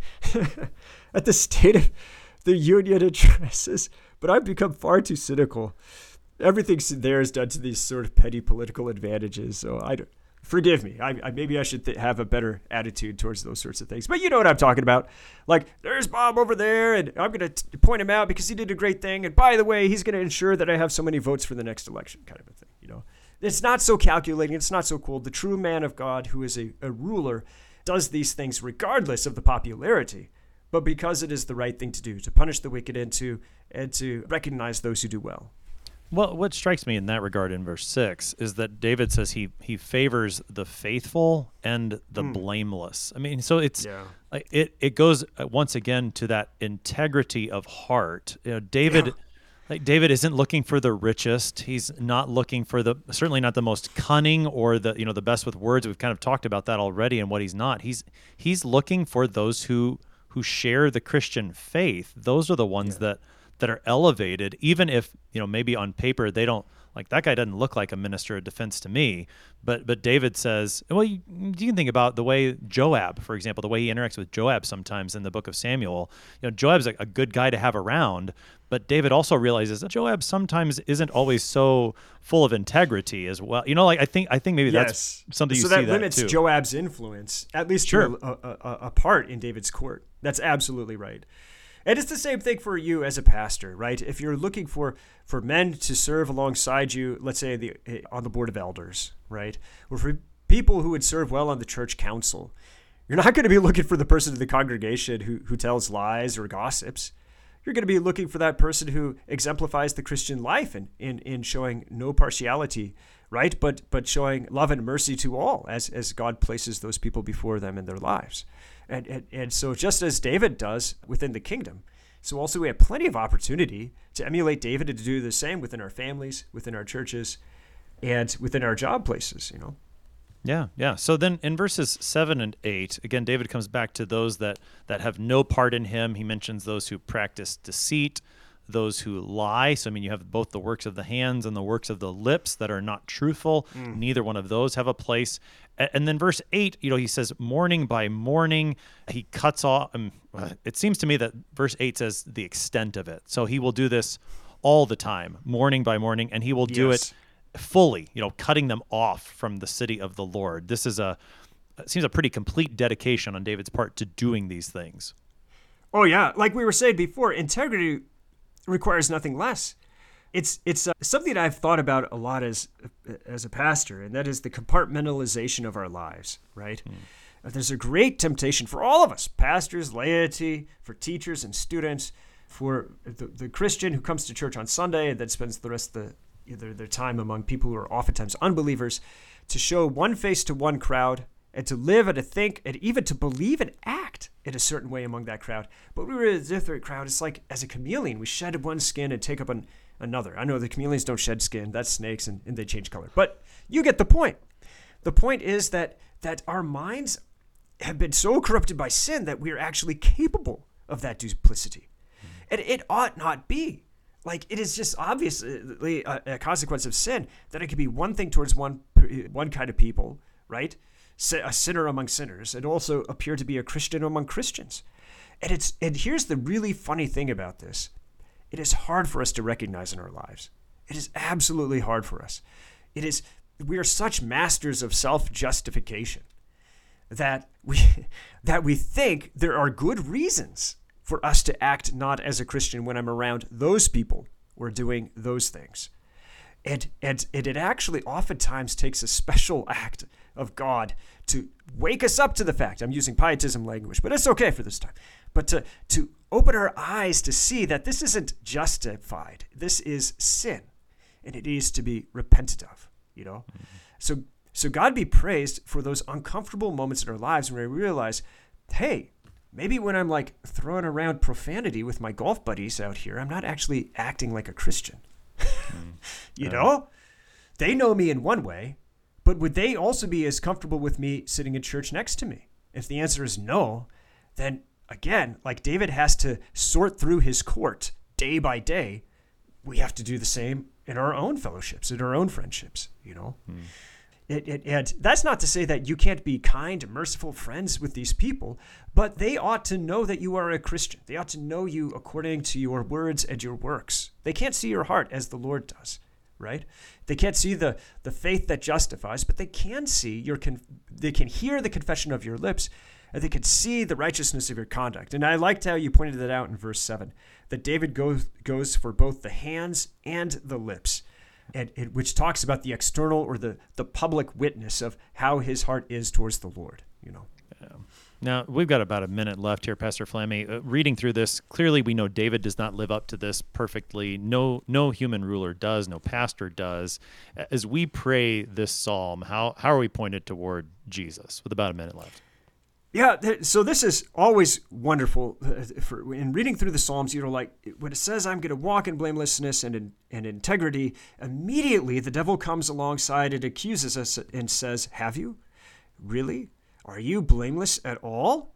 at the State of the Union addresses, but I've become far too cynical. Everything there is done to these sort of petty political advantages, so I don't, forgive me. I, I maybe I should th- have a better attitude towards those sorts of things. But you know what I'm talking about. Like, there's Bob over there, and I'm going to point him out because he did a great thing. And by the way, he's going to ensure that I have so many votes for the next election, kind of a thing, you know. It's not so calculating. It's not so cool. The true man of God, who is a, a ruler, does these things regardless of the popularity, but because it is the right thing to do, to punish the wicked and to and to recognize those who do well. Well, what strikes me in that regard in verse six is that David says he he favors the faithful and the mm. blameless. I mean, so it's yeah. like it it goes once again to that integrity of heart. You know, David. Yeah. Like David isn't looking for the richest. He's not looking for the, certainly not the most cunning or the, you know, the best with words. We've kind of talked about that already and what he's not. He's he's looking for those who who share the Christian faith. Those are the ones yeah. that that are elevated, even if, you know, maybe on paper they don't, like, that guy doesn't look like a minister of defense to me. But but David says, well, you, you can think about the way Joab, for example, the way he interacts with Joab sometimes in the book of Samuel. You know, Joab's a, a good guy to have around, but David also realizes that Joab sometimes isn't always so full of integrity as well. You know, like I think I think maybe yes. that's something you so see that that limits too. Joab's influence, at least sure. to a, a, a part in David's court. That's absolutely right. And it's the same thing for you as a pastor, right? If you're looking for, for men to serve alongside you, let's say the on the board of elders, right? Or for people who would serve well on the church council, you're not going to be looking for the person in the congregation who, who tells lies or gossips. You're going to be looking for that person who exemplifies the Christian life in, in, in showing no partiality, right? But but showing love and mercy to all as, as God places those people before them in their lives. And, and and so just as David does within the kingdom, so also we have plenty of opportunity to emulate David and to do the same within our families, within our churches, and within our job places, you know. Yeah, yeah. So then in verses seven and eight, again, David comes back to those that, that have no part in him. He mentions those who practice deceit, those who lie. So, I mean, you have both the works of the hands and the works of the lips that are not truthful. Mm. Neither one of those have a place. And then verse eight, you know, he says, morning by morning, he cuts off. Um, it seems to me that verse eight says the extent of it. So he will do this all the time, morning by morning, and he will do yes. it fully, you know, cutting them off from the city of the Lord. This is a, it seems a pretty complete dedication on David's part to doing these things. Oh, yeah. Like we were saying before, integrity requires nothing less it's it's uh, something I've thought about a lot as as a pastor, and that is the compartmentalization of our lives, right? Mm. There's a great temptation for all of us, pastors, laity, for teachers and students, for the, the Christian who comes to church on Sunday and then spends the rest of the, either their time among people who are oftentimes unbelievers, to show one face to one crowd and to live and to think and even to believe and act in a certain way among that crowd. But we were a different crowd. It's like as a chameleon, we shed one skin and take up an, another. I know the chameleons don't shed skin. That's snakes, and, and they change color. But you get the point. The point is that that our minds have been so corrupted by sin that we are actually capable of that duplicity. And it ought not be. Like, it is just obviously a, a consequence of sin that it could be one thing towards one one kind of people, right? A sinner among sinners, and also appear to be a Christian among Christians. And it's and here's the really funny thing about this. It is hard for us to recognize in our lives. It is absolutely hard for us. It is, we are such masters of self-justification that we that we think there are good reasons for us to act not as a Christian when I'm around those people who are doing those things. And, and, and it actually oftentimes takes a special act of God to wake us up to the fact, I'm using pietism language, but it's okay for this time, but to, to open our eyes to see that this isn't justified. This is sin, and it needs to be repented of, you know? Mm-hmm. So So God be praised for those uncomfortable moments in our lives when we realize, hey, maybe when I'm like throwing around profanity with my golf buddies out here, I'm not actually acting like a Christian. Mm. you uh, know? They know me in one way, but would they also be as comfortable with me sitting in church next to me? If the answer is no, then again, like David has to sort through his court day by day, we have to do the same in our own fellowships, in our own friendships, you know? Mm. It, it, and that's not to say that you can't be kind, merciful friends with these people, but they ought to know that you are a Christian. They ought to know you according to your words and your works. They can't see your heart as the Lord does, right? They can't see the, the faith that justifies, but they can see your, con- they can hear the confession of your lips, and they can see the righteousness of your conduct. And I liked how you pointed that out in verse seven, that David goes, goes for both the hands and the lips. And it, which talks about the external or the, the public witness of how his heart is towards the Lord, you know. Yeah. Now, we've got about a minute left here, Pastor Flamme. Uh, reading through this, clearly we know David does not live up to this perfectly. No no human ruler does, no pastor does. As we pray this psalm, how, how are we pointed toward Jesus? With about a minute left. Yeah, so this is always wonderful. For in reading through the Psalms, you know, like when it says, I'm going to walk in blamelessness and in, and integrity, immediately the devil comes alongside and accuses us and says, have you? Really? Are you blameless at all?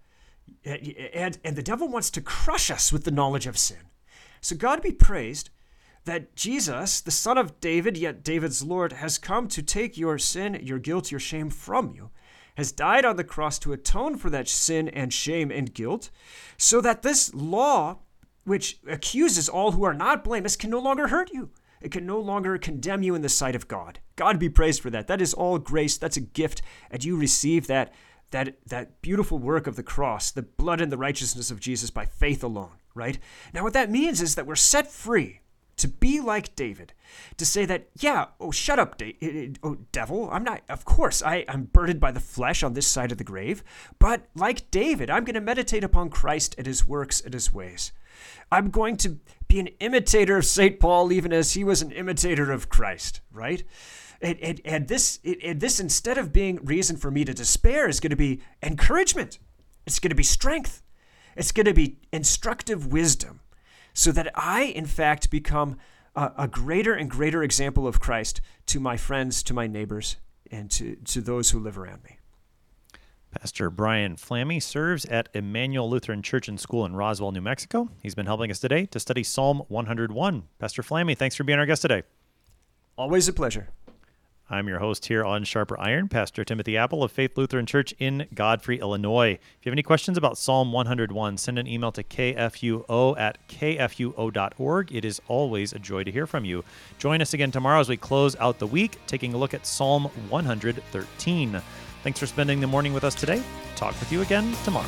And, and the devil wants to crush us with the knowledge of sin. So God be praised that Jesus, the Son of David, yet David's Lord, has come to take your sin, your guilt, your shame from you, has died on the cross to atone for that sin and shame and guilt, so that this law, which accuses all who are not blameless, can no longer hurt you. It can no longer condemn you in the sight of God. God be praised for that. That is all grace. That's a gift. And you receive that, that, that beautiful work of the cross, the blood and the righteousness of Jesus by faith alone, right? Now, what that means is that we're set free to be like David, to say that, yeah, oh, shut up, da- oh, devil. I'm not, of course, I, I'm burdened by the flesh on this side of the grave, but like David, I'm going to meditate upon Christ and his works and his ways. I'm going to be an imitator of Saint Paul, even as he was an imitator of Christ, right? And, and, and this, and this, instead of being reason for me to despair, is going to be encouragement. It's going to be strength. It's going to be instructive wisdom, so that I, in fact, become a, a greater and greater example of Christ to my friends, to my neighbors, and to, to those who live around me. Pastor Brian Flamme serves at Emmanuel Lutheran Church and School in Roswell, New Mexico. He's been helping us today to study Psalm one hundred one. Pastor Flamme, thanks for being our guest today. Always a pleasure. I'm your host here on Sharper Iron, Pastor Timothy Apple of Faith Lutheran Church in Godfrey, Illinois. If you have any questions about Psalm one hundred one, send an email to k f u o at k f u o dot org. It is always a joy to hear from you. Join us again tomorrow as we close out the week, taking a look at Psalm one hundred thirteen. Thanks for spending the morning with us today. Talk with you again tomorrow.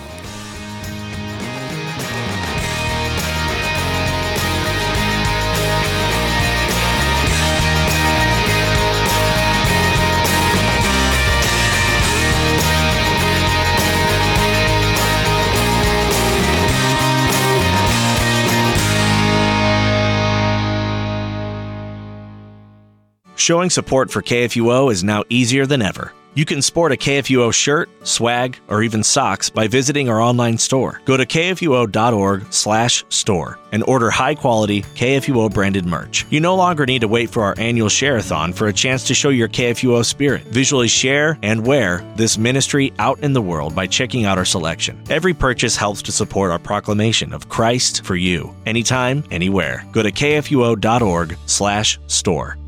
Showing support for K F U O is now easier than ever. You can sport a K F U O shirt, swag, or even socks by visiting our online store. Go to kfuo.org slash store and order high-quality K F U O branded merch. You no longer need to wait for our annual share-a-thon for a chance to show your K F U O spirit. Visually share and wear this ministry out in the world by checking out our selection. Every purchase helps to support our proclamation of Christ for you, anytime, anywhere. Go to kfuo.org slash store.